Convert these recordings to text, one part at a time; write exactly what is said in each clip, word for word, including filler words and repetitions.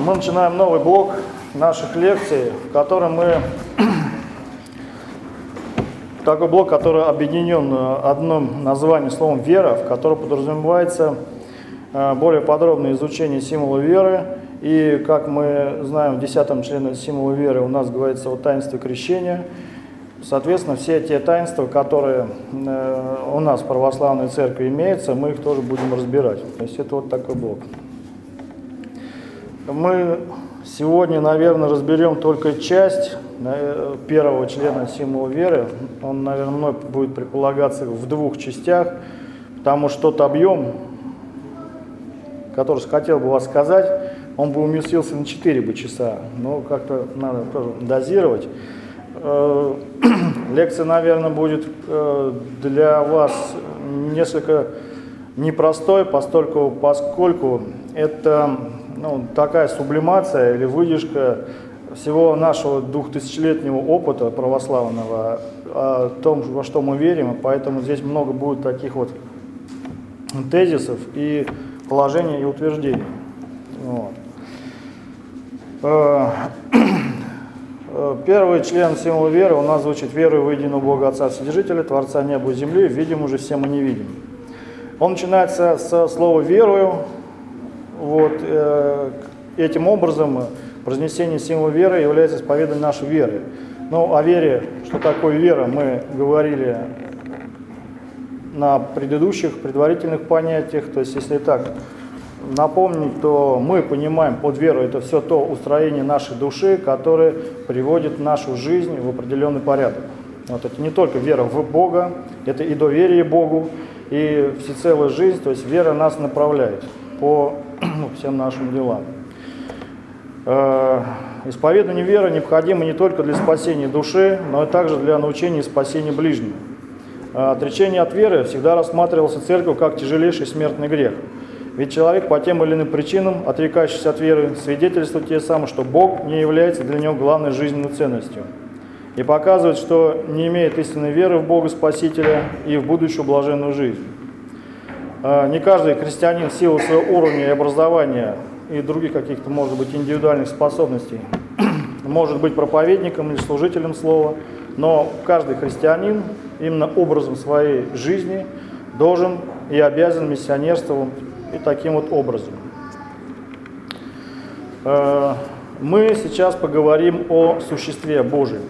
Мы начинаем новый блок наших лекций, в котором мы... Такой блок, который объединен одним названием, словом «вера», в котором подразумевается более подробное изучение символа веры. И, как мы знаем, в десятом члене символа веры у нас говорится о таинстве крещения. Соответственно, все те таинства, которые у нас в православной церкви имеются, мы их тоже будем разбирать. То есть это вот такой блок. Мы сегодня, наверное, разберем только часть первого члена символа веры. Он, наверное, мной будет предполагаться в двух частях, потому что тот объем, который хотел бы вас сказать, он бы уместился на четыре бы часа, но как-то надо тоже дозировать. Лекция, наверное, будет для вас несколько непростой, поскольку, поскольку это ну, такая сублимация или выдержка всего нашего двухтысячелетнего опыта православного о том, во что мы верим, и поэтому здесь много будет таких вот тезисов и положений и утверждений. Вот. Первый член символа веры у нас звучит: «Верую в единого Бога Отца Вседержителя, Творца неба и земли, видим уже все мы не видим». Он начинается со слова «верую». Вот, э, этим образом произнесение символа веры является исповеданием нашей веры. Ну, о вере, что такое вера, мы говорили на предыдущих предварительных понятиях. То есть, если так напомнить, то мы понимаем под верой это все то устроение нашей души, которое приводит нашу жизнь в определенный порядок. Вот это не только вера в Бога, это и доверие Богу, и всецелая жизнь, то есть вера нас направляет по ну, всем нашим делам. Э, исповедание веры необходимо не только для спасения души, но и также для научения и спасения ближнего. Э, отречение от веры всегда рассматривался церковью как тяжелейший смертный грех. Ведь человек по тем или иным причинам, отрекающийся от веры, свидетельствует тем самым, что Бог не является для него главной жизненной ценностью. И показывает, что не имеет истинной веры в Бога Спасителя и в будущую блаженную жизнь. Не каждый христианин в силу своего уровня и образования и других каких-то, может быть, индивидуальных способностей может быть проповедником или служителем слова, но каждый христианин именно образом своей жизни должен и обязан миссионерствовать и таким вот образом. Мы сейчас поговорим о существе Божьем.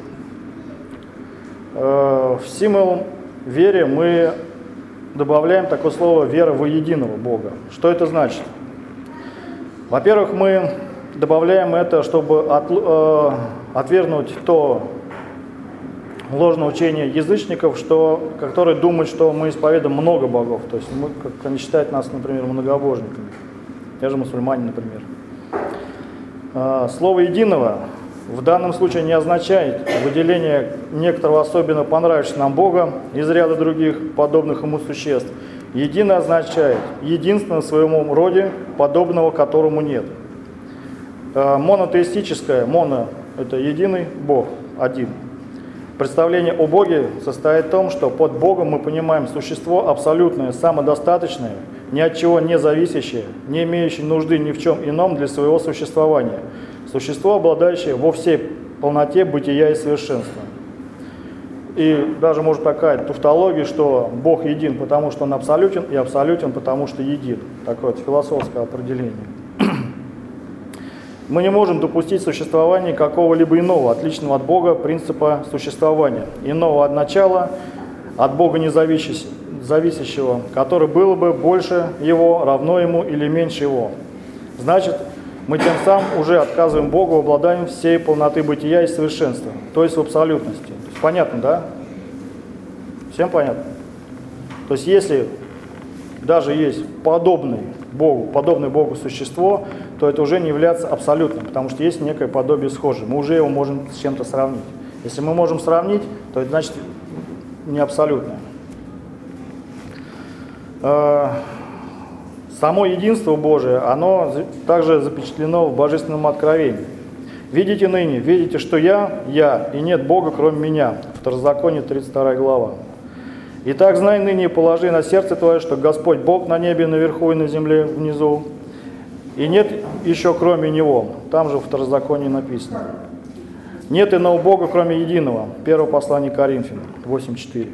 В символ веры мы добавляем такое слово «вера во единого Бога». Что это значит? Во-первых, мы добавляем это, чтобы от, э, отвергнуть то ложное учение язычников, что, которые думают, что мы исповедуем много богов. То есть мы, как они считают нас, например, многобожниками. Те же мусульмане, например. Э, слово «единого» в данном случае не означает выделение некоторого особенно понравившегося нам Бога из ряда других подобных ему существ. Единое означает единственное в своем роде, подобного которому нет. Монотеистическое, моно – это единый Бог, один. Представление о Боге состоит в том, что под Богом мы понимаем существо абсолютное, самодостаточное, ни от чего не зависящее, не имеющее нужды ни в чем ином для своего существования. Существо, обладающее во всей полноте бытия и совершенства. И даже может такая тавтология, что Бог един, потому что Он абсолютен, и абсолютен, потому что един. Такое вот философское определение. Мы не можем допустить существования какого-либо иного, отличного от Бога, принципа существования. Иного от начала, от Бога не зависящего, который было бы больше Его, равно Ему или меньше Его. Значит, мы тем самым уже отказываем Богу в обладании всей полноты бытия и совершенства, то есть в абсолютности. То есть, понятно, да? Всем понятно? То есть если даже есть подобный Богу, подобное Богу существо, то это уже не является абсолютным, потому что есть некое подобие схожее. Мы уже его можем с чем-то сравнить. Если мы можем сравнить, то это значит не абсолютное. Само единство Божие, оно также запечатлено в Божественном откровении. «Видите ныне, видите, что я, я, и нет Бога, кроме меня». Второзаконие, тридцать вторая глава. «Итак, знай ныне и положи на сердце твое, что Господь Бог на небе наверху и на земле внизу. и нет еще кроме Него. Там же в Второзаконии написано. Нет иного Бога, кроме единого. Первое послание Коринфянам, восемь четыре.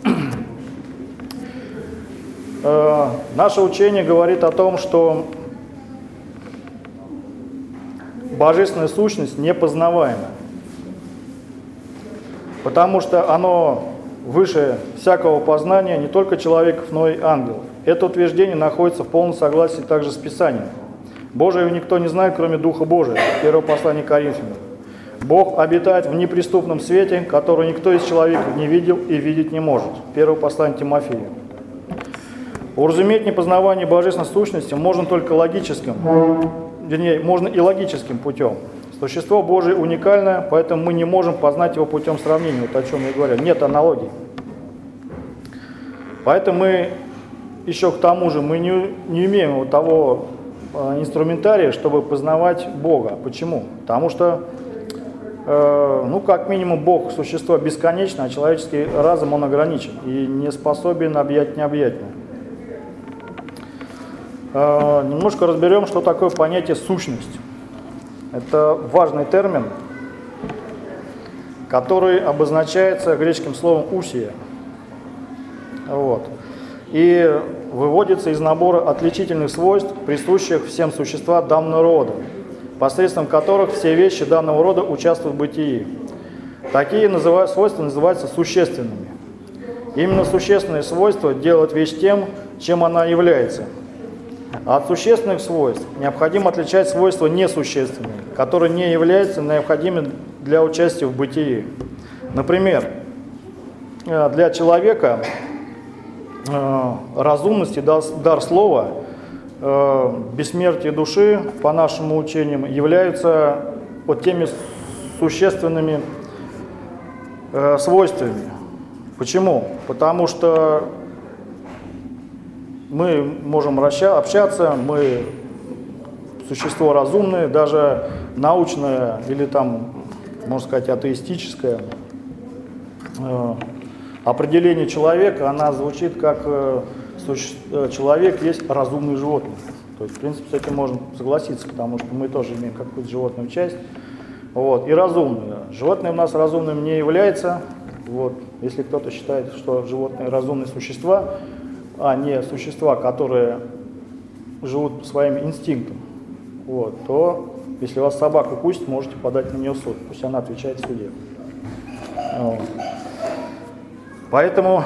Э, наше учение говорит о том, что божественная сущность непознаваема, потому что оно выше всякого познания не только человеков, но и ангелов. Это утверждение находится в полном согласии также с Писанием. Божьего никто не знает, кроме Духа Божия. Первое послание Коринфянам. Бог обитает в неприступном свете, который никто из человеков не видел и видеть не может. Первое послание Тимофею. Уразуметь непознавание божественной сущности можно только логическим, вернее, можно и логическим путем. Существо Божие уникальное, поэтому мы не можем познать его путем сравнения, вот о чем я говорил. Нет аналогий. Поэтому мы еще к тому же мы не, не имеем вот того э, инструментария, чтобы познавать Бога. Почему? Потому что, э, ну, как минимум, Бог – существо бесконечное, а человеческий разум, он ограничен и не способен объять необъятное. Э, немножко разберем, что такое понятие «сущность». Это важный термин, который обозначается греческим словом «усия». Вот. И выводится из набора отличительных свойств, присущих всем существам данного рода, посредством которых все вещи данного рода участвуют в бытии. Такие называют, свойства называются существенными. Именно существенные свойства делают вещь тем, чем она является. А от существенных свойств необходимо отличать свойства несущественные, которые не являются необходимыми для участия в бытии. Например, для человека разумность и дар слова, бессмертие души, по нашим учениям, являются вот теми существенными свойствами. Почему? Потому что мы можем общаться, мы существо разумное, даже научное или там, можно сказать, атеистическое определение человека, она звучит как человек есть разумное животное. То есть, в принципе, с этим можно согласиться, потому что мы тоже имеем какую-то животную часть. Вот. И разумное. Животное у нас разумным не является. Вот. Если кто-то считает, что животные разумные существа, а не существа, которые живут по своим инстинктам, вот, то если вас собака укусит, можете подать на нее суд. Пусть она отвечает в суде. Вот. Поэтому,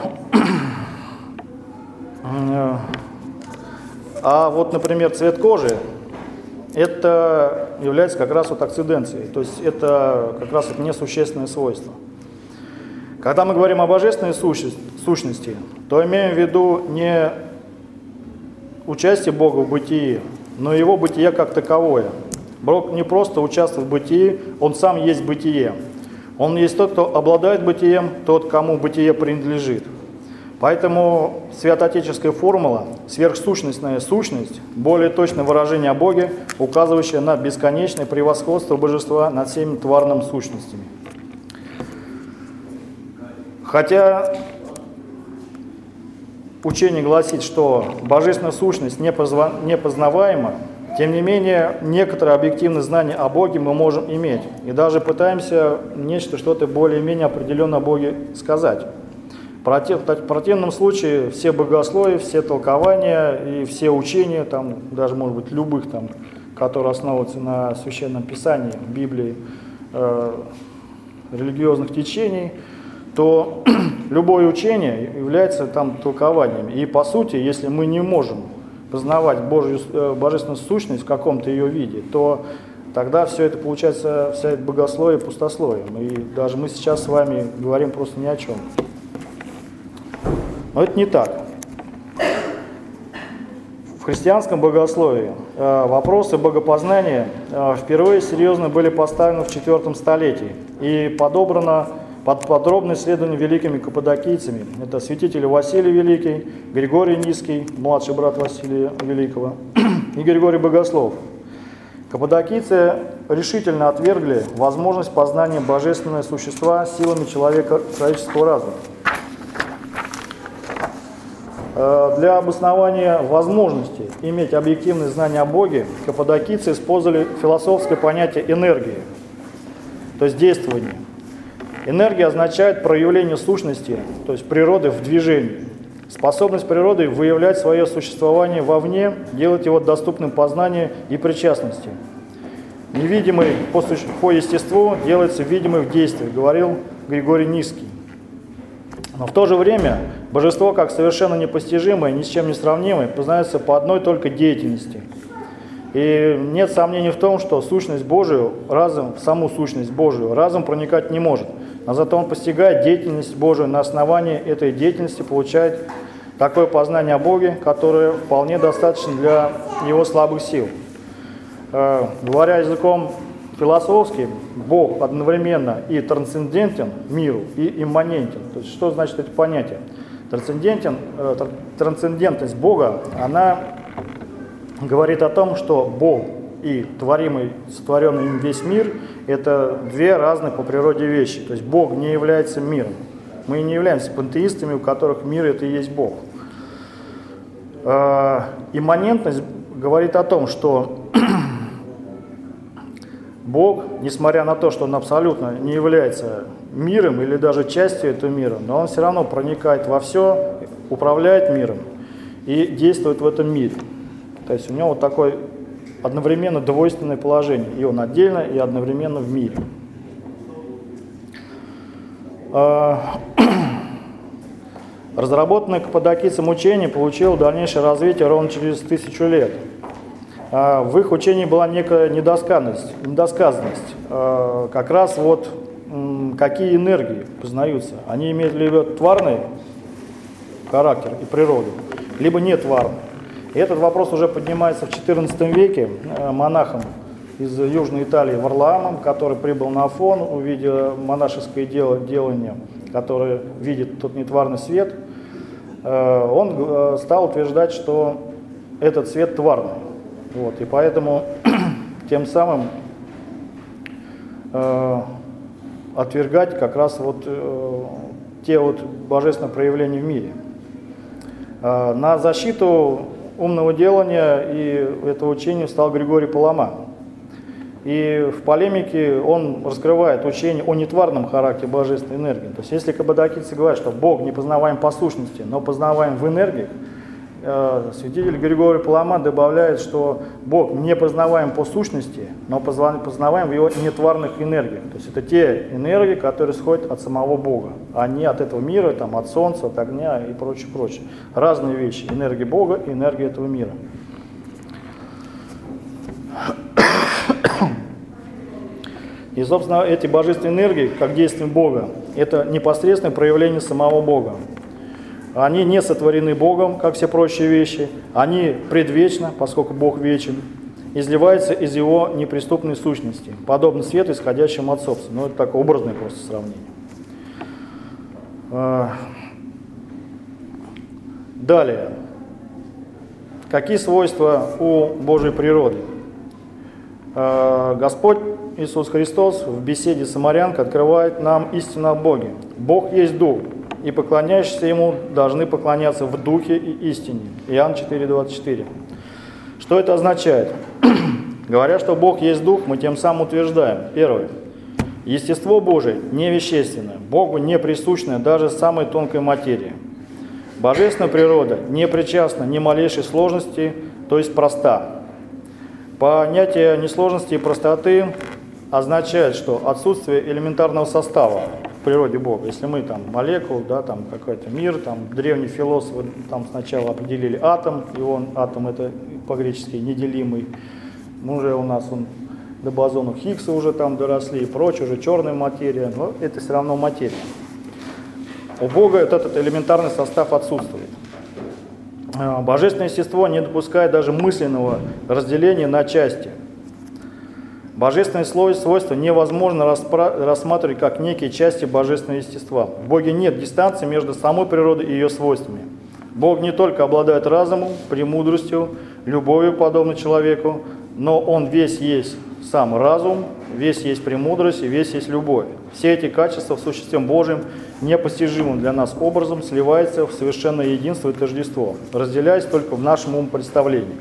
а вот, например, цвет кожи, это является как раз вот акциденцией, то есть это как раз вот несущественное свойство. Когда мы говорим о божественной сущности, то имеем в виду не участие Бога в бытии, но его бытие как таковое. Бог не просто участвует в бытии, Он сам есть бытие. Он есть тот, кто обладает бытием, тот, кому бытие принадлежит. Поэтому святоотеческая формула, сверхсущностная сущность, более точное выражение о Боге, указывающее на бесконечное превосходство божества над всеми тварными сущностями. Хотя учение гласит, что божественная сущность непознаваема, тем не менее, некоторые объективные знания о Боге мы можем иметь. И даже пытаемся нечто, что-то более-менее определенно о Боге сказать. В противном случае все богословия, все толкования и все учения, там, даже, может быть, любых, там, которые основываются на Священном Писании, Библии, э, религиозных течений, то любое учение является там толкованием. И по сути, если мы не можем познавать Божью, божественную сущность в каком-то ее виде, то тогда все это получается, вся это богословие пустословием. И даже мы сейчас с вами говорим просто ни о чем. Но это не так. В христианском богословии э, вопросы богопознания э, впервые серьезно были поставлены в четвёртом столетии и подобрано под подробное исследование великими каппадокийцами. Это святитель Василий Великий, Григорий Низкий, младший брат Василия Великого, и Григорий Богослов. Каппадокийцы решительно отвергли возможность познания божественного существа силами человека, человеческого разума. Для обоснования возможности иметь объективные знания о Боге каппадокийцы использовали философское понятие энергии, то есть действование. Энергия означает проявление сущности, то есть природы в движении. Способность природы выявлять свое существование вовне, делать его доступным познанию и причастности. Невидимый по, суще... по естеству делается видимым в действии, говорил Григорий Низкий. Но в то же время божество, как совершенно непостижимое, ни с чем не сравнимое, познается по одной только деятельности. И нет сомнений в том, что сущность Божию, разум, в саму сущность Божию разум проникать не может. Но зато он постигает деятельность Божию, на основании этой деятельности получает такое познание о Боге, которое вполне достаточно для его слабых сил. Э, говоря языком философским, Бог одновременно и трансцендентен миру, и имманентен. То есть, что значит это понятие? Трансцендентен, э, трансцендентность Бога, она говорит о том, что Бог и творимый, сотворенный им весь мир – это две разные по природе вещи. То есть Бог не является миром. Мы не являемся пантеистами, у которых мир – это и есть Бог. Э, имманентность говорит о том, что Бог, несмотря на то, что Он абсолютно не является миром или даже частью этого мира, но Он все равно проникает во все, управляет миром и действует в этом мире. То есть у него вот такое одновременно двойственное положение. И Он отдельно, и одновременно в мире. Разработанное каппадокийцам учение получило дальнейшее развитие ровно через тысячу лет. В их учении была некая недосказанность, недосказанность. Как раз вот какие энергии познаются. Они имеют либо тварный характер и природу, либо нетварный. И этот вопрос уже поднимается в четырнадцатом веке монахом из Южной Италии Варлаамом, который прибыл на Афон, увидел монашеское дело, делание, которое видит тот нетварный свет. Он стал утверждать, что этот свет тварный. Вот, и поэтому тем самым э, отвергать как раз вот э, те вот божественные проявления в мире. Э, на защиту умного делания и этого учения стал Григорий Палама. И в полемике он раскрывает учение о нетварном характере божественной энергии. То есть если каппадокийцы говорят, что Бог не познаваем по сущности, но познаваем в энергиях, святитель Григорий Палама добавляет, что Бог не познаваем по сущности, но познаваем в его нетварных энергиях. То есть это те энергии, которые исходят от самого Бога, а не от этого мира, там, от солнца, от огня и прочее, прочее. Разные вещи. Энергия Бога и энергия этого мира. И, собственно, эти божественные энергии, как действие Бога, это непосредственное проявление самого Бога. Они не сотворены Богом, как все прочие вещи. Они предвечно, поскольку Бог вечен, изливаются из Его неприступной сущности, подобно свету, исходящему от собственности. Ну, это такое образное просто сравнение. Далее. Какие свойства у Божьей природы? Господь Иисус Христос в беседе с самарянкой открывает нам истину о Боге. Бог есть Дух, и поклоняющиеся Ему должны поклоняться в Духе и истине. Иоанн четыре двадцать четыре. Что это означает? Говоря, что Бог есть Дух, мы тем самым утверждаем. Первое. Естество Божие не вещественное, Богу не присущное даже самой тонкой материи. Божественная природа не причастна ни малейшей сложности, то есть проста. Понятие несложности и простоты означает, что отсутствие элементарного состава в природе Бога. Если мы там молекул, да, там какой-то мир, там древние философы там сначала определили атом, и он, атом это по-гречески неделимый. Мы уже у нас он до бозонов Хиггса уже там доросли и прочее, уже черная материя, но это все равно материя. У Бога этот элементарный состав отсутствует. Божественное естество не допускает даже мысленного разделения на части. Божественные свойства невозможно рассматривать как некие части божественного естества. В Боге нет дистанции между самой природой и ее свойствами. Бог не только обладает разумом, премудростью, любовью, подобно человеку, но Он весь есть сам разум, весь есть премудрость и весь есть любовь. Все эти качества в существе Божьем непостижимым для нас образом сливаются в совершенное единство и тождество, разделяясь только в нашем умопредставлении.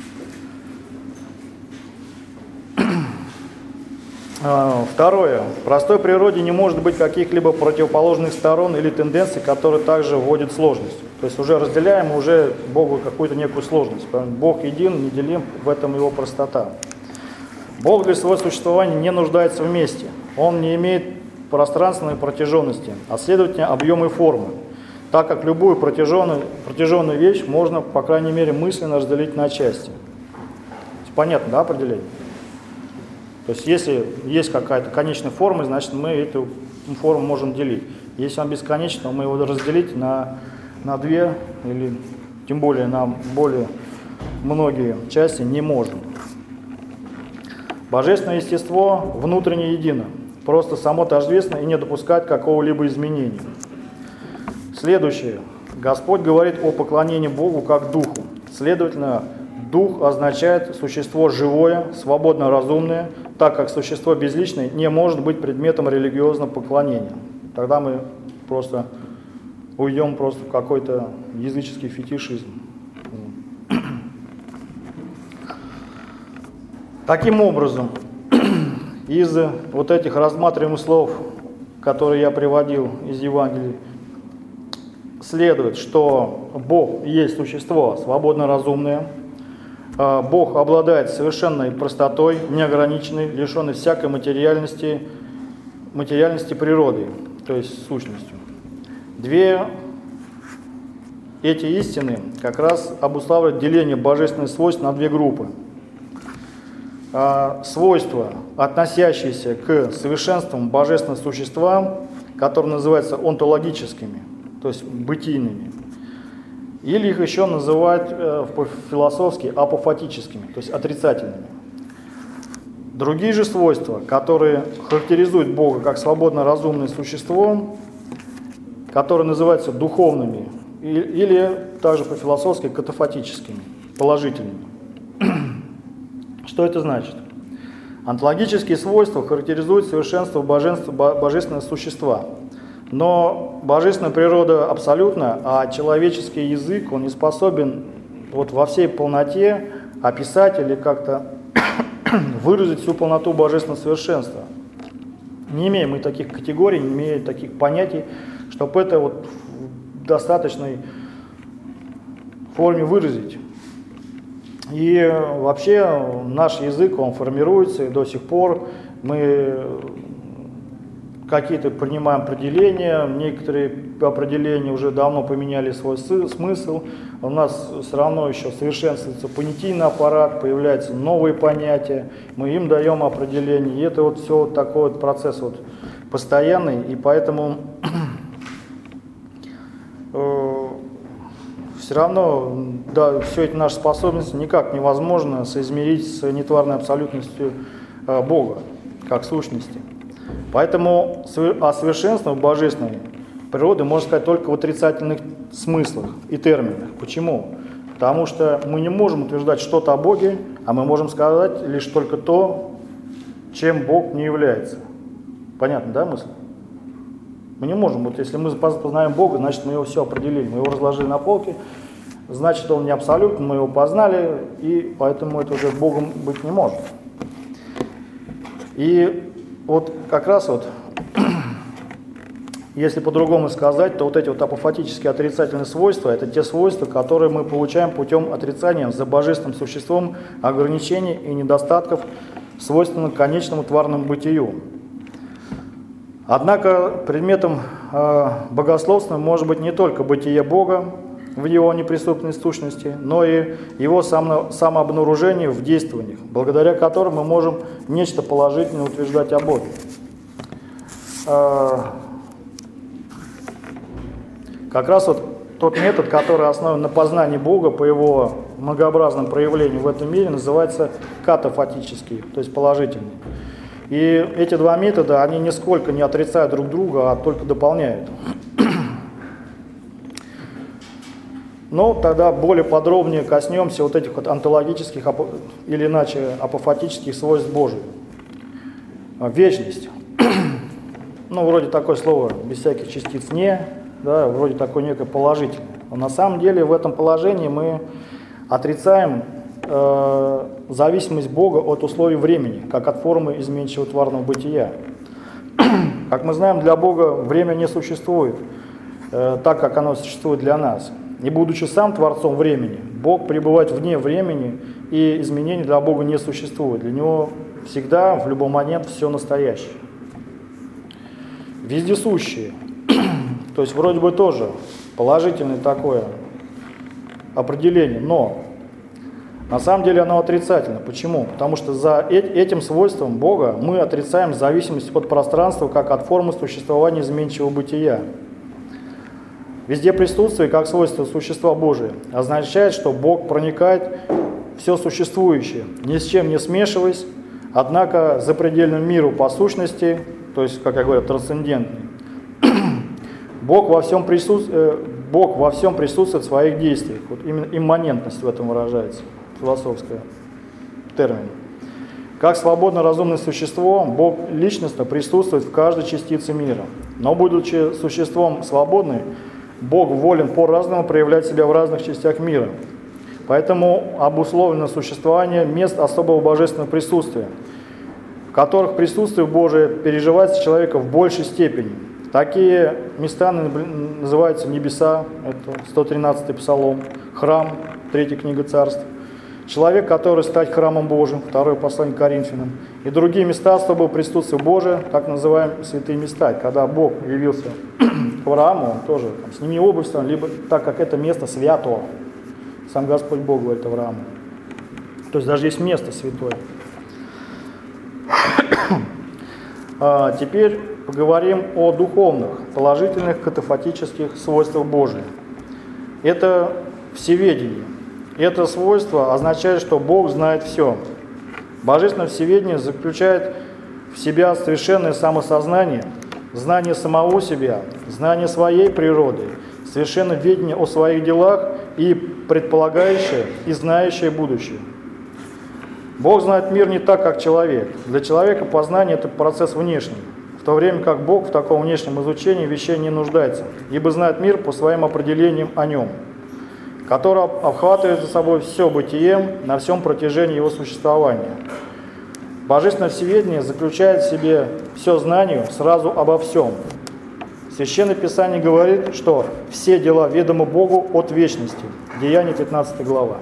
Второе. В простой природе не может быть каких-либо противоположных сторон или тенденций, которые также вводят сложность. То есть уже разделяем уже Богу какую-то некую сложность. Бог един, неделим, в этом его простота. Бог для своего существования не нуждается вместе. Он не имеет пространственной протяженности, а следовательно объема и формы, так как любую протяженную, протяженную вещь можно, по крайней мере, мысленно разделить на части. Понятно, да, определение? То есть если есть какая-то конечная форма, значит мы эту форму можем делить. Если он бесконечен, то мы его разделить на, на две или тем более на более многие части не можем. Божественное естество внутренне едино, просто само тождественно и не допускает какого-либо изменения. Следующее. Господь говорит о поклонении Богу как Духу. Следовательно, Дух означает существо живое, свободно разумное, так как существо безличное не может быть предметом религиозного поклонения. Тогда мы просто уйдем просто в какой-то языческий фетишизм. Таким образом, из вот этих рассматриваемых слов, которые я приводил из Евангелия, следует, что Бог есть существо свободно разумное, Бог обладает совершенной простотой, неограниченной, лишенной всякой материальности, материальности природы, то есть сущностью. Две эти истины как раз обуславливают деление божественных свойств на две группы. Свойства, относящиеся к совершенствам божественных существа, которые называются онтологическими, то есть бытийными. Или их еще называют э, по-философски апофатическими, то есть отрицательными. Другие же свойства, которые характеризуют Бога как свободно разумное существо, которые называются духовными, и, или также по-философски катафатическими, положительными. Что это значит? Онтологические свойства характеризуют совершенство божественного существа. Но божественная природа абсолютна, а человеческий язык, он не способен вот во всей полноте описать или как-то выразить всю полноту божественного совершенства. Не имеем мы таких категорий, не имеем таких понятий, чтобы это вот в достаточной форме выразить. И вообще наш язык, он формируется, и до сих пор мы какие-то принимаем определения, некоторые определения уже давно поменяли свой смысл, у нас все равно еще совершенствуется понятийный аппарат, появляются новые понятия, мы им даем определение, и это вот все вот такой вот процесс вот постоянный, и поэтому э, все равно, да, все эти наши способности никак невозможно соизмерить с нетварной абсолютностью э, Бога, как сущности. Поэтому о совершенстве божественной природы можно сказать только в отрицательных смыслах и терминах. Почему? Потому что мы не можем утверждать что-то о Боге, а мы можем сказать лишь только то, чем Бог не является. Понятно, да, мысль? Мы не можем, вот если мы познаем Бога, значит мы его все определили, мы его разложили на полке, значит он не абсолютно, мы его познали, и поэтому это уже Богом быть не может. И вот как раз вот, если по-другому сказать, то вот эти вот апофатические отрицательные свойства, это те свойства, которые мы получаем путем отрицания за божественным существом ограничений и недостатков, свойственных конечному тварному бытию. Однако предметом э, богословства может быть не только бытие Бога в его неприступной сущности, но и его само, самообнаружение в действованиях, благодаря которым мы можем нечто положительное утверждать о Боге. Э, как раз вот тот метод, который основан на познании Бога по его многообразным проявлениям в этом мире, называется катафатический, то есть положительный. И эти два метода, они нисколько не отрицают друг друга, а только дополняют. Но тогда более подробнее коснемся вот этих вот онтологических или иначе апофатических свойств Божьих. Вечность. Ну, вроде такое слово без всяких частиц «не», да, вроде такое некое положительное. Но на самом деле в этом положении мы отрицаем э, зависимость Бога от условий времени, как от формы изменчивого тварного бытия. Как мы знаем, для Бога время не существует э, так, как оно существует для нас. Не будучи сам Творцом времени, Бог пребывает вне времени, и изменений для Бога не существует. Для Него всегда, в любой момент, все настоящее. Вездесущие. То есть вроде бы тоже положительное такое определение, но на самом деле оно отрицательно. Почему? Потому что за этим свойством Бога мы отрицаем зависимость от пространства как от формы существования изменчивого бытия. Везде присутствие, как свойство существа Божия, означает, что Бог проникает в все существующее, ни с чем не смешиваясь, однако запредельному миру по сущности, то есть, как я говорю, трансцендентный. Бог во всем присутствует, Бог во всем присутствует в своих действиях. Вот именно имманентность в этом выражается, философская термин. Как свободно разумное существо, Бог личностно присутствует в каждой частице мира. Но, будучи существом свободным, Бог волен по-разному проявлять себя в разных частях мира. Поэтому обусловлено существование мест особого божественного присутствия, в которых присутствие Божие переживается человека в большей степени. Такие места называются небеса, это сто тринадцатый псалом, храм, третья книга Царств, человек, который стать храмом Божиим, второе послание к Коринфянам, и другие места особого присутствия Божия, так называемые святые места. Когда Бог явился к Аврааму, он тоже там, сними обувь, либо так как это место святое. Сам Господь Бог говорит Аврааму. То есть даже есть место святое. А теперь поговорим о духовных, положительных катафатических свойствах Божьих. Это всеведение. Это свойство означает, что Бог знает все. Божественное всеведение заключает в себя совершенное самосознание, знание самого себя, знание своей природы, совершенное ведение о своих делах и предполагающее и знающее будущее. Бог знает мир не так, как человек. Для человека познание – это процесс внешний, в то время как Бог в таком внешнем изучении вещей не нуждается, ибо знает мир по своим определениям о нем, который обхватывает за собой все бытие на всем протяжении его существования. Божественное всеведение заключает в себе все знание сразу обо всем. Священное Писание говорит, что все дела ведомы Богу от вечности. Деяния пятнадцатая глава.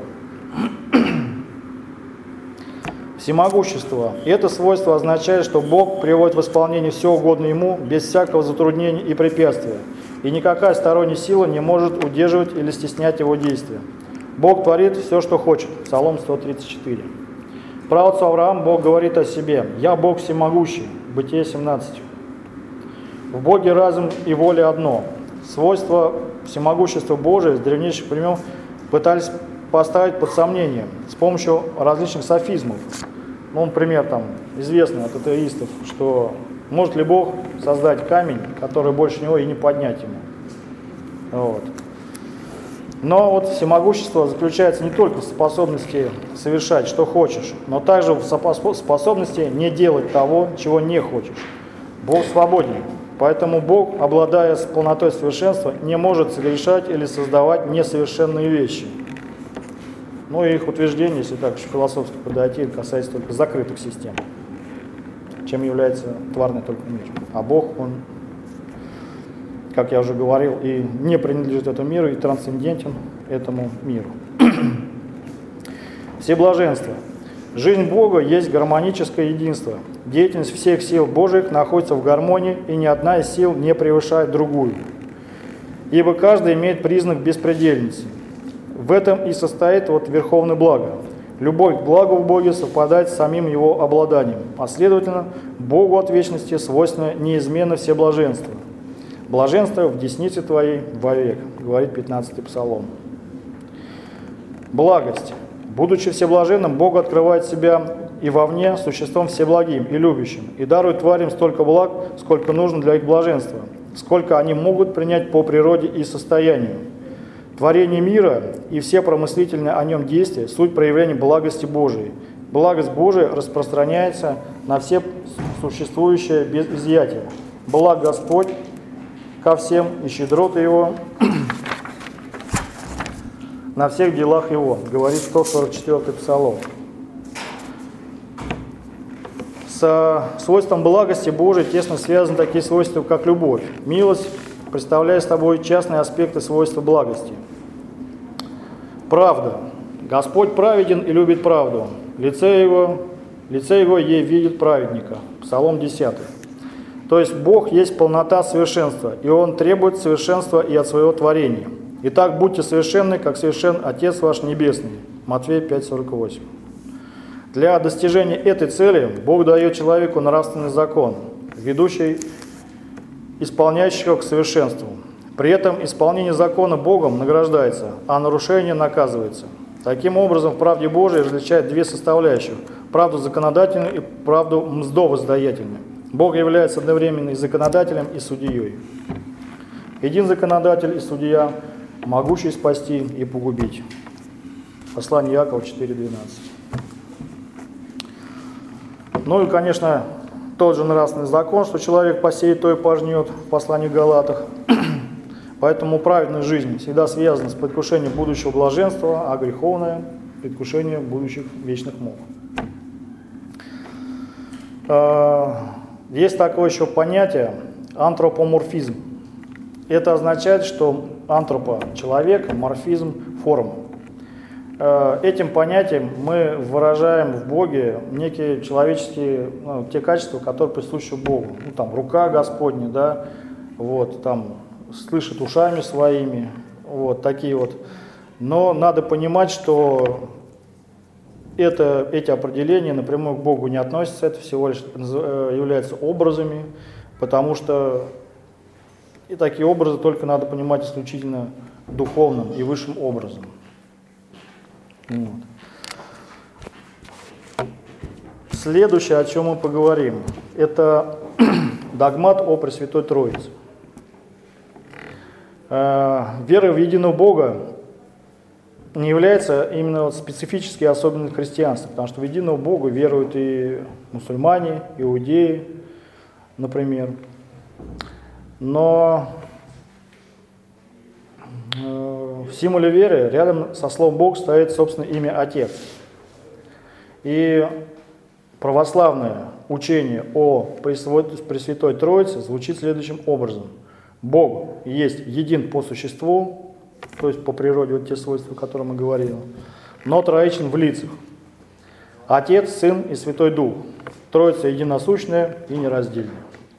Всемогущество. Это свойство означает, что Бог приводит в исполнение все угодное Ему без всякого затруднения и препятствия, и никакая сторонняя сила не может удерживать или стеснять Его действия. Бог творит все, что хочет. Псалом сто тридцать четыре. Праотцу Авраам Бог говорит о себе: «Я Бог всемогущий». Бытие семнадцать. В Боге разум и воля одно. Свойства всемогущества Божия с древнейших времен пытались поставить под сомнение с помощью различных софизмов. Ну, например, там известно от атеистов, что может ли Бог создать камень, который больше него и не поднять ему. Вот. Но вот всемогущество заключается не только в способности совершать, что хочешь, но также в способности не делать того, чего не хочешь. Бог свободен, поэтому Бог, обладая полнотой совершенства, не может совершать или создавать несовершенные вещи. Ну и их утверждение, если так философски подойти, касается только закрытых систем, чем является тварный только мир. А Бог, Он, как я уже говорил, и не принадлежит этому миру, и трансцендентен этому миру. Всеблаженство. Жизнь Бога есть гармоническое единство. Деятельность всех сил Божьих находится в гармонии, и ни одна из сил не превышает другую. Ибо каждый имеет признак беспредельности. В этом и состоит вот верховное благо. Любовь к благу в Боге совпадает с самим его обладанием, а следовательно, Богу от вечности свойственно неизменно всеблаженство. Блаженство в деснице твоей вовек, говорит пятнадцатый псалом. Благость. Будучи всеблаженным, Бог открывает себя и вовне существом всеблагим и любящим, и дарует тварям столько благ, сколько нужно для их блаженства, сколько они могут принять по природе и состоянию. Творение мира и все промыслительные о нем действия – суть проявления благости Божией. Благость Божия распространяется на все существующее без изъятия. Благ Господь ко всем, и щедроты Его на всех делах Его, говорит сто сорок четвёртый Псалом. С свойством благости Божией тесно связаны такие свойства, как любовь. Милость представляет собой частные аспекты свойства благости. Правда. Господь праведен и любит правду. Лице Его, лице Его ей видит праведника. Псалом десятый. То есть Бог есть полнота совершенства, и Он требует совершенства и от своего творения. Итак, будьте совершенны, как совершен Отец ваш Небесный. Матфея пять сорок восемь. Для достижения этой цели Бог дает человеку нравственный закон, ведущий исполняющего к совершенству. При этом исполнение закона Богом награждается, а нарушение наказывается. Таким образом, в правде Божией различают две составляющие – правду законодательную и правду мздовоздаятельную. Бог является одновременно и законодателем, и судьей. Един законодатель и судья, могущий спасти и погубить. Послание Иакова четыре двенадцать. Ну и, конечно, тот же нравственный закон, что человек посеет, то и пожнет, в послании к Галатах. Поэтому праведная жизнь всегда связана с предвкушением будущего блаженства, а греховное – предвкушение будущих вечных мук. Есть такое еще понятие антропоморфизм. Это означает, что антропо – человек, морфизм – форма. Этим понятием мы выражаем в Боге некие человеческие, ну, те качества, которые присущи Богу. Ну, там, рука Господня, да, вот, там, слышит ушами своими, вот, такие вот. Но надо понимать, что это, эти определения напрямую к Богу не относятся, это всего лишь являются образами, потому что и такие образы только надо понимать исключительно духовным и высшим образом. Вот. Следующее, о чем мы поговорим, это догмат о Пресвятой Троице. Вера в единого Бога не является именно вот специфической особенностью христианства, потому что в единого Бога веруют и мусульмане, иудеи, например. Но в символе веры рядом со словом Бог стоит, собственно, имя Отец. И православное учение о Пресвятой Троице звучит следующим образом. Бог есть един по существу, то есть по природе, вот те свойства, о которых мы говорили, но троичен в лицах. Отец, Сын и Святой Дух. Троица единосущная и нераздельная.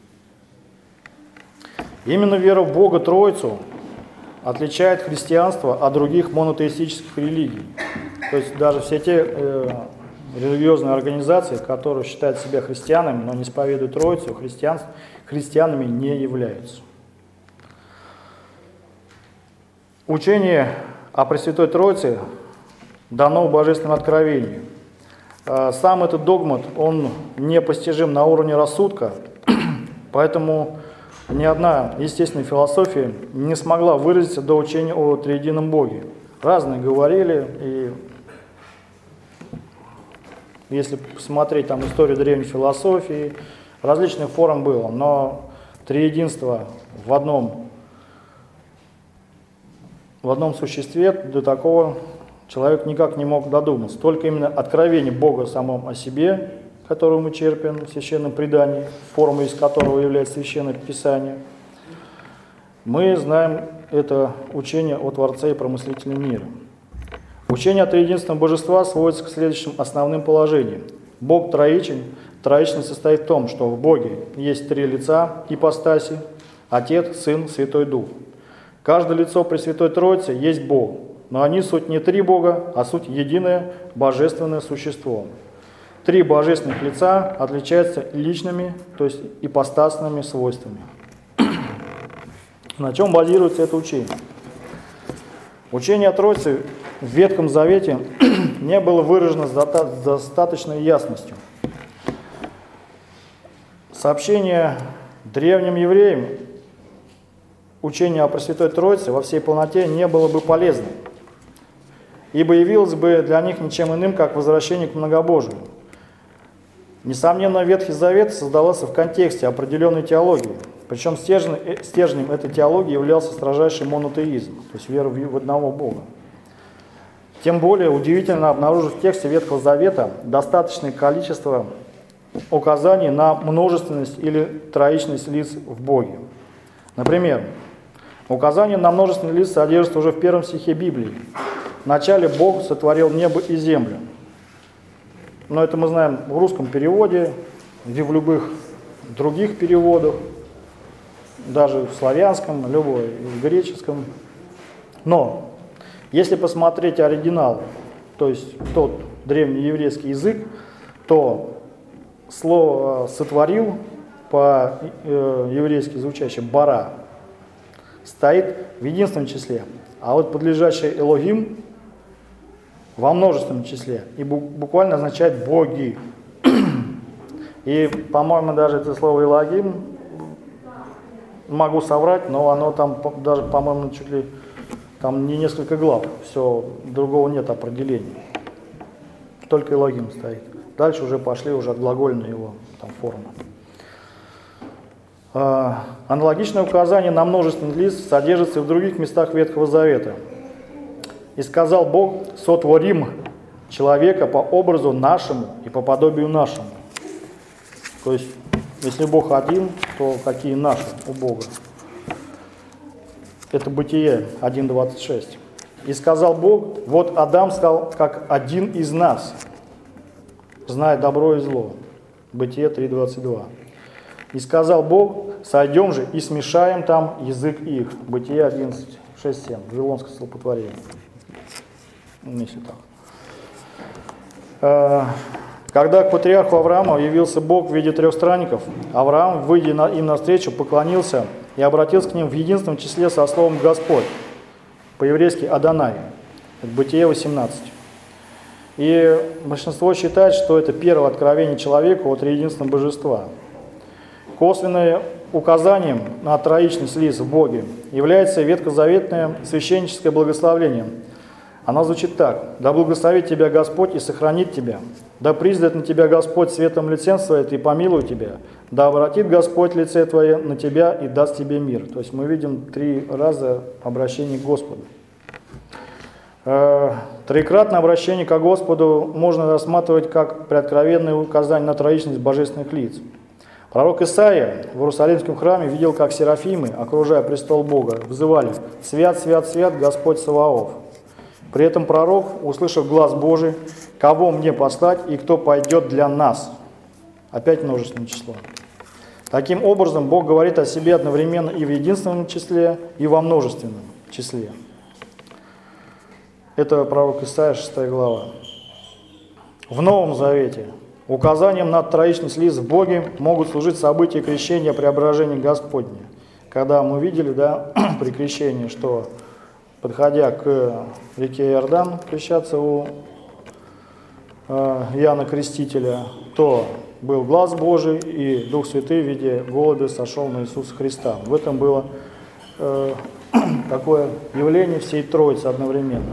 Именно вера в Бога Троицу отличает христианство от других монотеистических религий. То есть даже все те э, религиозные организации, которые считают себя христианами, но не исповедуют Троицу, христиан, христианами не являются. Учение о Пресвятой Троице дано в Божественном откровении. Сам этот догмат, он непостижим на уровне рассудка, поэтому ни одна естественная философия не смогла выразиться до учения о триедином Боге. Разные говорили, и если посмотреть там историю древней философии, различных форм было, но триединство в одном, в одном существе до такого человек никак не мог додуматься. Только именно откровение Бога самом о себе, которое мы черпаем в Священном предании, формой из которого является Священное Писание, мы знаем это учение о Творце и Промыслителе мира. Учение о триединственном Божества сводится к следующим основным положениям. Бог троичен. Троичность состоит в том, что в Боге есть три лица ипостаси – Отец, Сын, Святой Дух. Каждое лицо Пресвятой Троицы есть Бог, но они суть не три Бога, а суть единое божественное существо. Три божественных лица отличаются личными, то есть ипостасными свойствами. На чем базируется это учение? Учение о Троице в Ветхом Завете не было выражено с достаточной ясностью. Сообщение древним евреям учение о Пресвятой Троице во всей полноте не было бы полезным, ибо явилось бы для них ничем иным, как возвращение к многобожию. Несомненно, Ветхий Завет создавался в контексте определенной теологии, причем стержнем, стержнем этой теологии являлся строжайший монотеизм, то есть вера в одного Бога. Тем более удивительно обнаружить в тексте Ветхого Завета достаточное количество указаний на множественность или троичность лиц в Боге. Например, указание на множественность лиц содержится уже в первом стихе Библии. Вначале Бог сотворил небо и землю. Но это мы знаем в русском переводе, и в любых других переводах, даже в славянском, любой, в греческом. Но если посмотреть оригинал, то есть тот древнееврейский язык, то слово «сотворил» по-еврейски звучащее «бара» стоит в единственном числе, а вот подлежащее «элогим» во множественном числе и буквально означает «боги». И, по-моему, даже это слово «элогим», могу соврать, но оно там даже, по-моему, чуть ли там не несколько глав, все, другого нет определения. Только «элогим» стоит. Дальше уже пошли уже отглагольные его там формы. А, аналогичное указание на множественный лист содержится и в других местах Ветхого Завета. «И сказал Бог, сотворим человека по образу нашему и по подобию нашему». То есть, если Бог один, то какие наши у Бога? Это Бытие один двадцать шесть. «И сказал Бог, вот Адам стал как один из нас, зная добро и зло». Бытие три двадцать два. «И сказал Бог, сойдем же и смешаем там язык их». Бытие одиннадцать шесть семь. Вавилонское столпотворение. Если так. Когда к патриарху Аврааму явился Бог в виде трех странников, Авраам, выйдя им навстречу, поклонился и обратился к ним в единственном числе со словом «Господь», по-еврейски «Адонай». Это Бытие восемнадцать. И большинство считает, что это первое откровение человеку от триединственного божества. Косвенным указанием на троичность лиц в Боге является ветхозаветное священническое благословение. Оно звучит так: «Да благословит тебя Господь и сохранит тебя, да призрит на тебя Господь светом лицем своим и помилует тебя, да обратит Господь лице твое на тебя и даст тебе мир». То есть мы видим три раза обращение к Господу. Троекратное обращение к Господу можно рассматривать как преоткровенное указание на троичность божественных лиц. Пророк Исаия в Иерусалимском храме видел, как серафимы, окружая престол Бога, взывали: «Свят, свят, свят, Господь Саваоф». При этом пророк, услышав глас Божий: «Кого мне послать и кто пойдет для нас?» Опять множественное число. Таким образом, Бог говорит о себе одновременно и в единственном числе, и во множественном числе. Это пророк Исаия, шестая глава. В Новом Завете указанием на троичность лиц в Боге могут служить события крещения, преображения Господня. Когда мы видели, да, при крещении, что, подходя к реке Иордан крещаться у э, Иоанна Крестителя, то был глас Божий, и Дух Святый в виде голубя сошел на Иисуса Христа. В этом было э, такое явление всей Троицы одновременно.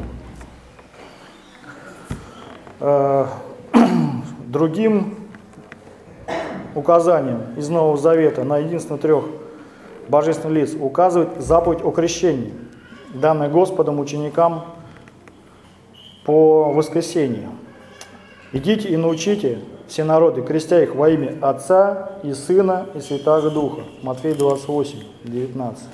Э, другим указанием из Нового Завета на единство трех божественных лиц указывает заповедь о крещении, данная Господом ученикам по воскресению. «Идите и научите все народы, крестя их во имя Отца и Сына и Святаго Духа». Матфея двадцать восемь девятнадцать.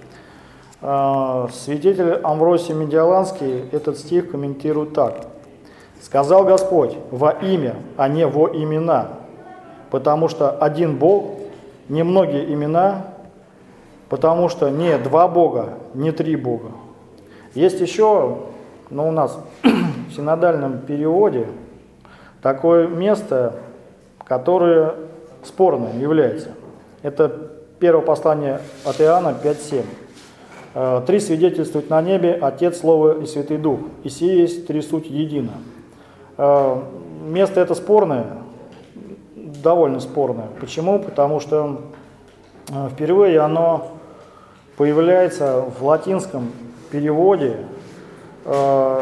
Святитель Амвросий Медиаланский этот стих комментирует так: «Сказал Господь во имя, а не во имена, потому что один Бог, не многие имена, потому что не два Бога, не три Бога». Есть еще, но у нас в синодальном переводе такое место, которое спорным является. Это первое послание от Иоанна пять семь. «Три свидетельствуют на небе: Отец, Слово и Святый Дух, и сие есть три суть едино». Место это спорное, довольно спорное. Почему? Потому что впервые оно появляется в латинском переводе э,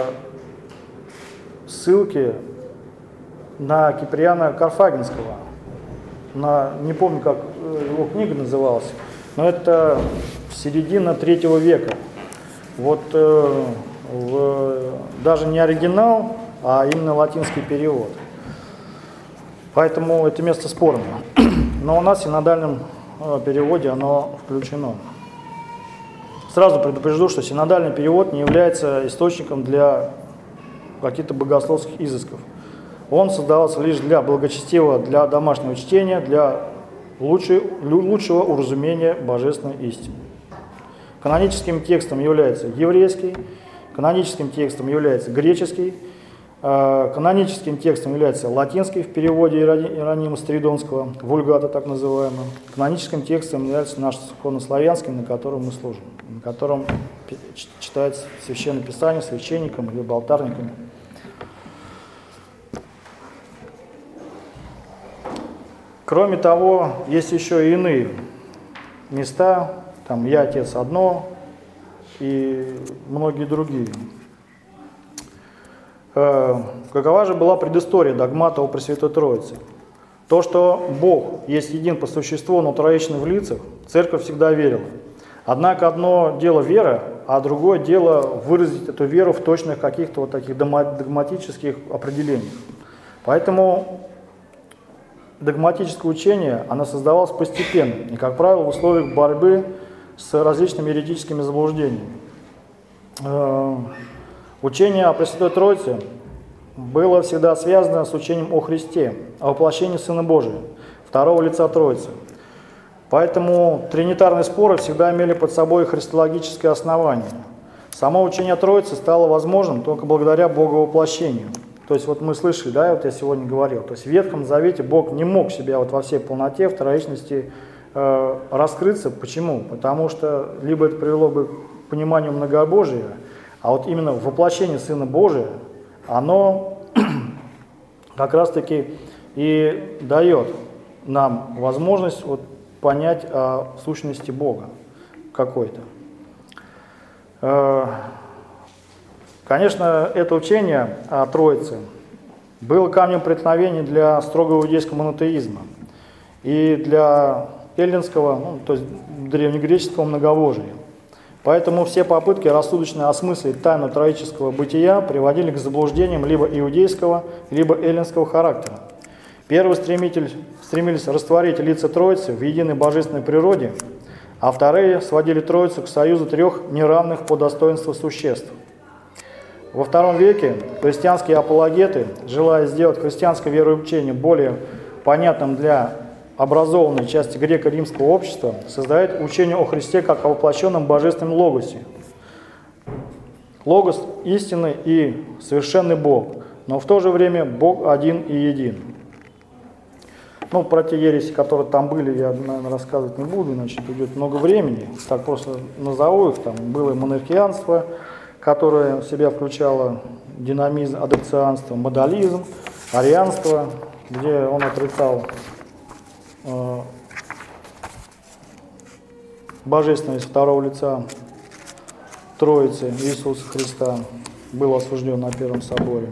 ссылки на Киприана Карфагенского. На, не помню, как его книга называлась, но это середина третьего века. Вот э, в, даже не оригинал, а именно латинский перевод. Поэтому это место спорное. Но у нас в синодальном э, переводе оно включено. Сразу предупрежду, что синодальный перевод не является источником для каких-то богословских изысков. Он создавался лишь для благочестивого, для домашнего чтения, для лучшей, лучшего уразумения божественной истины. Каноническим текстом является еврейский, каноническим текстом является греческий, э, каноническим текстом является латинский в переводе Иеронима Стридонского, вульгата так называемый. Каноническим текстом является наш церковнославянский, на котором мы служим, на котором читается Священное Писание священником или алтарниками. Кроме того, есть еще и иные места, там «Я, Отец, одно» и многие другие. Э, какова же была предыстория догмата о Пресвятой Троице? То, что Бог есть един по существу, но троичный в лицах, Церковь всегда верила. Однако одно дело вера, а другое дело выразить эту веру в точных каких-то вот таких догматических определениях. Поэтому догматическое учение, оно создавалось постепенно и, как правило, в условиях борьбы с различными еретическими заблуждениями. Э, учение о Пресвятой Троице было всегда связано с учением о Христе, о воплощении Сына Божия, второго лица Троицы. Поэтому тринитарные споры всегда имели под собой христологическое основание. Само учение о Троице стало возможным только благодаря Боговоплощению. То есть вот мы слышали, да, вот я сегодня говорил, то есть в Ветхом Завете Бог не мог себя вот во всей полноте, в троичности э, раскрыться. Почему? Потому что либо это привело бы к пониманию многобожия, а вот именно воплощение Сына Божия, оно как раз-таки и дает нам возможность вот понять о сущности Бога какой-то. Э, Конечно, это учение о Троице было камнем преткновения для строгого иудейского монотеизма и для эллинского, ну, то есть древнегреческого многобожия. Поэтому все попытки рассудочно осмыслить тайну троического бытия приводили к заблуждениям либо иудейского, либо эллинского характера. Первые стремитель, стремились растворить лица Троицы в единой божественной природе, а вторые сводили Троицу к союзу трех неравных по достоинству существ. Во втором веке христианские апологеты, желая сделать христианское вероучение более понятным для образованной части греко-римского общества, создают учение о Христе как о воплощенном божественном логосе. Логос – истинный и совершенный Бог, но в то же время Бог один и един. Ну, про те ереси, которые там были, я, наверное, рассказывать не буду, иначе уйдет много времени. Так просто назову их. Там было монархианство, которое в себя включало динамизм, адопцианство, модализм, арианство, где он отрицал э, божественность второго лица Троицы Иисуса Христа, был осужден на Первом соборе.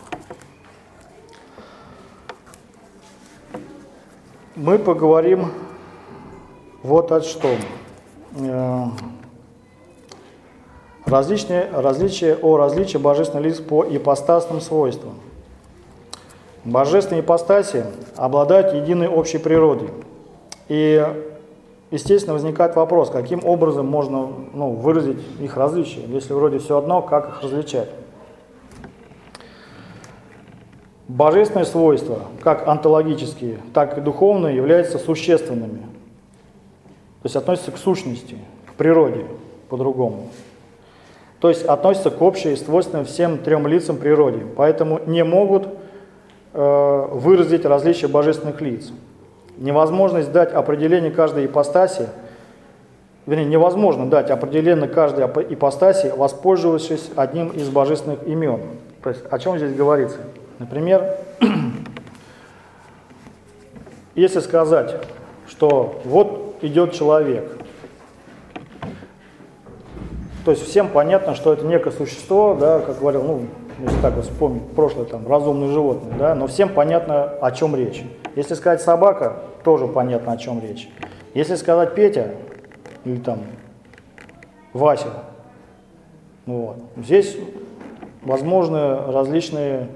Мы поговорим вот о что. Различные, различия о различии божественных лиц по ипостасным свойствам. Божественные ипостаси обладают единой общей природой. И, естественно, возникает вопрос, каким образом можно ну, выразить их различия, если вроде все одно, как их различать. Божественные свойства, как онтологические, так и духовные, являются существенными. То есть относятся к сущности, к природе по-другому. То есть относятся к общей, свойственным всем трем лицам природе, поэтому не могут э, выразить различия божественных лиц. Невозможность дать определение каждой ипостаси, вернее, невозможно дать определение каждой ипостаси, воспользовавшись одним из божественных имен. То есть о чем здесь говорится? Например, если сказать, что вот идет человек, то есть всем понятно, что это некое существо, да, как говорил, ну, если так вот вспомнить прошлое, там, разумное животное, да, но всем понятно, о чем речь. Если сказать собака, тоже понятно, о чем речь. Если сказать Петя или там Вася, ну, вот, здесь возможны различные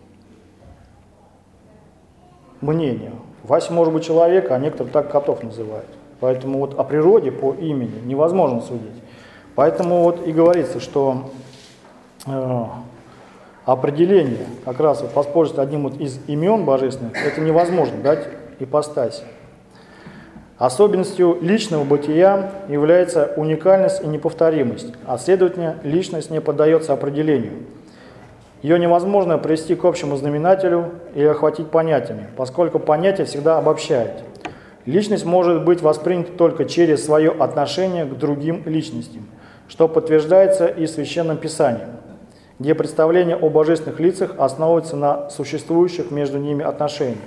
мнения. Вася может быть человек, а некоторые так котов называют. Поэтому вот о природе по имени невозможно судить. Поэтому вот и говорится, что э, определение, как раз вот воспользоваться одним вот из имен божественных, это невозможно дать ипостаси. Особенностью личного бытия является уникальность и неповторимость, а следовательно, личность не поддается определению. Ее невозможно привести к общему знаменателю или охватить понятиями, поскольку понятие всегда обобщает. Личность может быть воспринята только через свое отношение к другим личностям, что подтверждается и Священным Писанием, где представление о божественных лицах основывается на существующих между ними отношениях.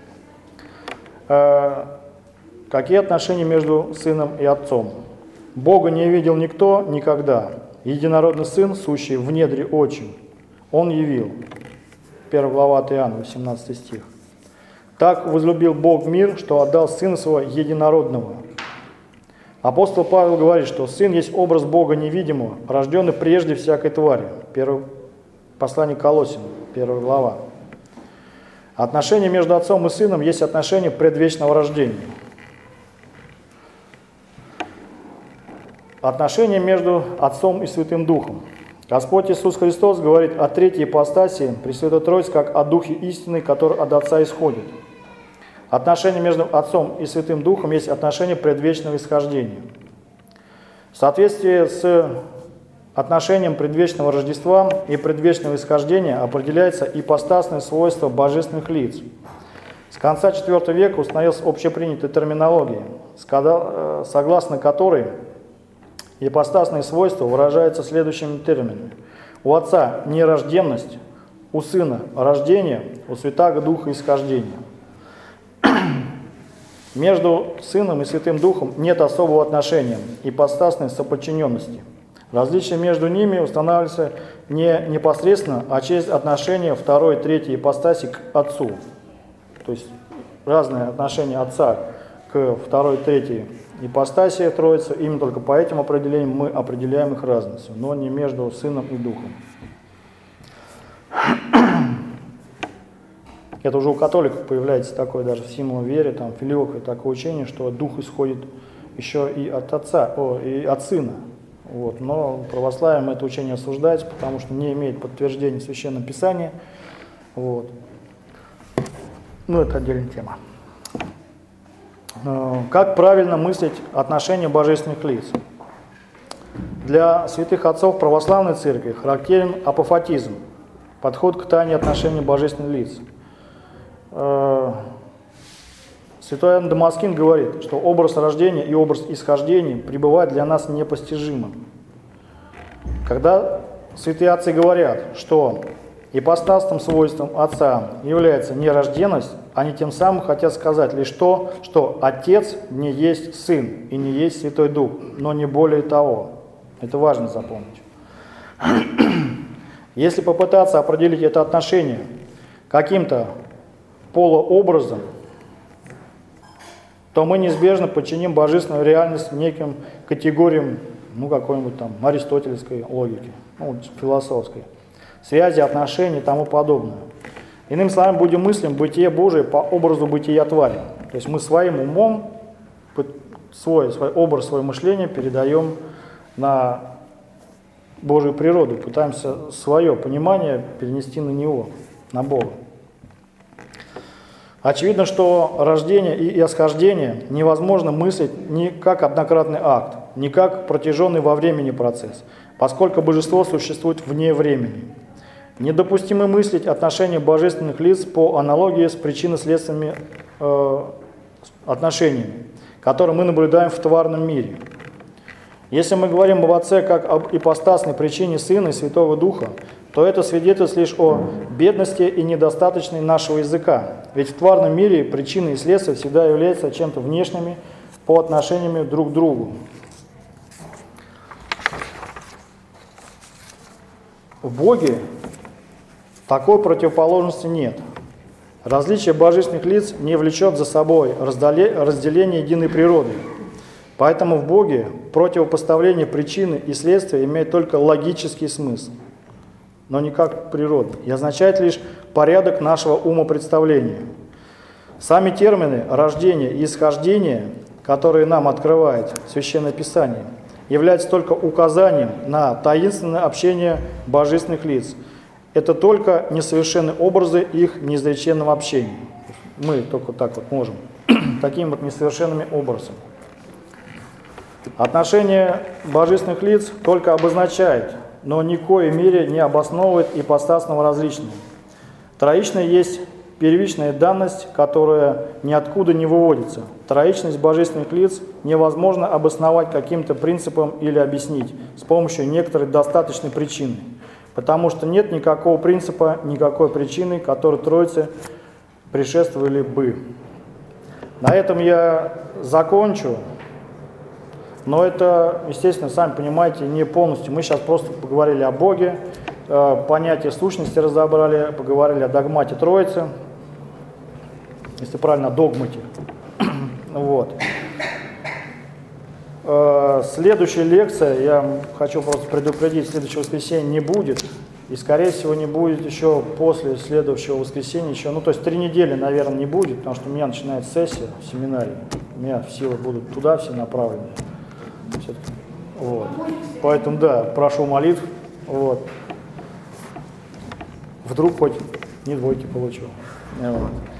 Какие отношения между Сыном и Отцом? Бога не видел никто никогда. Единородный Сын, сущий в недре отчим, Он явил. первая глава от Иоанна, восемнадцатый стих. Так возлюбил Бог мир, что отдал Сына Своего единородного. Апостол Павел говорит, что Сын есть образ Бога невидимого, рожденный прежде всякой твари. Первое послание к Колоссянам, первая глава. Отношения между Отцом и Сыном есть отношения предвечного рождения. Отношения между Отцом и Святым Духом. Господь Иисус Христос говорит о третьей ипостаси Пресвятой Троицы, как о Духе истины, который от Отца исходит. Отношения между Отцом и Святым Духом есть отношения предвечного исхождения. В соответствии с отношением предвечного Рождества и предвечного исхождения определяется ипостасное свойство божественных лиц. С конца четвёртого века установилась общепринятая терминология, согласно которой ипостасные свойства выражаются следующими терминами. У Отца нерожденность, у Сына рождение, у Святаго Духа исхождение. Между Сыном и Святым Духом нет особого отношения, ипостасной соподчиненности. Различия между ними устанавливаются не непосредственно, а через отношение второй и третьей ипостаси к Отцу. То есть разные отношения Отца к второй и третьей ипостаси Троицы, именно только по этим определениям мы определяем их разницу, но не между Сыном и Духом. Это уже у католиков появляется такое даже в символе веры, там, филиока, такое учение, что Дух исходит еще и от Отца, о, и от Сына. Вот. Но православием это учение осуждается, потому что не имеет подтверждения в Священном Писании. Вот. Ну, это отдельная тема. Как правильно мыслить отношения божественных лиц? Для святых отцов православной церкви характерен апофатизм, подход к тайне отношений божественных лиц. Святой Иоанн Дамаскин говорит, что образ рождения и образ исхождения пребывают для нас непостижимым. Когда святые отцы говорят, что ипостасным свойством Отца является нерожденность, они тем самым хотят сказать лишь то, что Отец не есть Сын и не есть Святой Дух, но не более того. Это важно запомнить. Если попытаться определить это отношение каким-то полуобразом, то мы неизбежно подчиним божественную реальность неким категориям, ну, какой-нибудь там аристотельской логики, ну, философской, связи, отношений и тому подобное. Иными словами, будем мыслить бытие Божие по образу бытия твари. То есть мы своим умом свой, свой образ, свое мышление передаем на Божию природу, пытаемся свое понимание перенести на Него, на Бога. Очевидно, что рождение и исхождение невозможно мыслить ни как однократный акт, ни как протяженный во времени процесс, поскольку божество существует вне времени. Недопустимо мыслить отношения божественных лиц по аналогии с причинно-следственными э, отношениями, которые мы наблюдаем в тварном мире. Если мы говорим об Отце как об ипостасной причине Сына и Святого Духа, то это свидетельствует лишь о бедности и недостаточности нашего языка. Ведь в тварном мире причины и следствия всегда являются чем-то внешними по отношению друг к другу. в Боге такой противоположности нет. Различие божественных лиц не влечет за собой разделение единой природы. Поэтому в Боге противопоставление причины и следствия имеет только логический смысл, но не как природа, и означает лишь порядок нашего умопредставления. Сами термины «рождение» и «исхождение», которые нам открывает Священное Писание, являются только указанием на таинственное общение божественных лиц. Это только несовершенные образы их неизреченного общения. Мы только так вот можем, таким вот несовершенными образами. Отношение божественных лиц только обозначает, но ни в коей мере не обосновывает ипостасного различного. Троичное есть первичная данность, которая ниоткуда не выводится. Троичность божественных лиц невозможно обосновать каким-то принципом или объяснить с помощью некоторой достаточной причины, потому что нет никакого принципа, никакой причины, которой Троице предшествовали бы. На этом я закончу. Но это, естественно, сами понимаете, не полностью. Мы сейчас просто поговорили о Боге, понятие сущности разобрали, поговорили о догмате Троицы, если правильно, о догмате. Вот. Следующая лекция, я хочу просто предупредить, следующего воскресенья не будет. И, скорее всего, не будет еще после следующего воскресенья, еще, ну, то есть три недели, наверное, не будет, потому что у меня начинается сессия в семинарии. У меня силы будут туда все направлены. Вот. Поэтому, да, прошу молитв. Вот. Вдруг хоть не двойки получил. Вот.